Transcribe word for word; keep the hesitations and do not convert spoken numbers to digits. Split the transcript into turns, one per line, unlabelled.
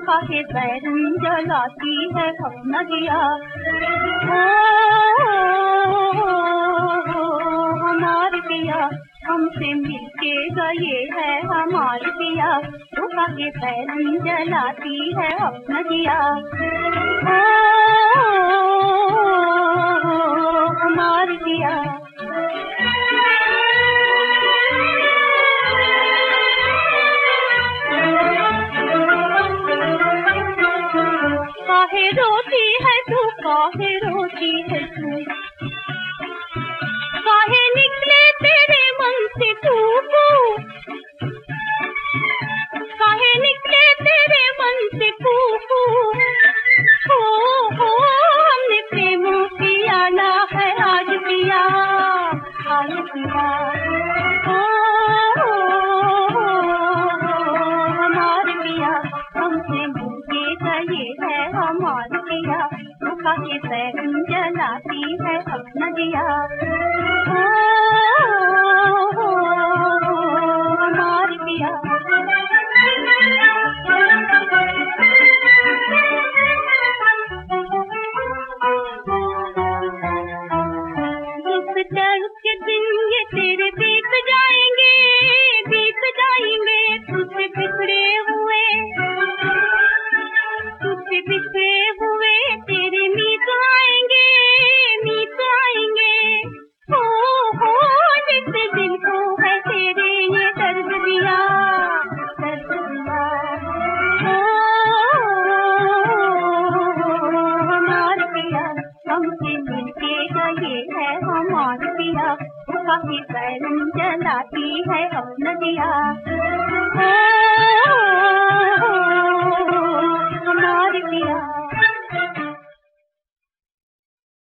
काहे बैरन जलाती है अपना दिया। हमार पिया हमसे मिलके गए है हमार पिया, वो काहे बैरन जलाती है अपना दिया। हमार पिया काहे रोती है तू, काहे रोती है तू, काहे निकले तेरे मन से टूकू, काहे निकले तेरे मन से टूकू। हो हो हमने प्रेम किया ना है आज पिया, आज पिया। हो हमार पिया हमसे मिलके गए है हमार पिया, वो काहे बैरन जलाती है अपना दिया। हमार पिया इस डर के दिन ये तेरे बीत जाएंगे, बीत जाएंगे। तुझसे बिछड़े हुए, तुझसे बिछड़े हुए तेरे मीत आएंगे, मीत आएंगे। हो हो जिस दिल को है तेरे ये दर्द दिया, दर्द दिया। हमार पिया हमसे मिलके गए है हमार पिया, वो काहे बैरन जलाती है अपना दिया।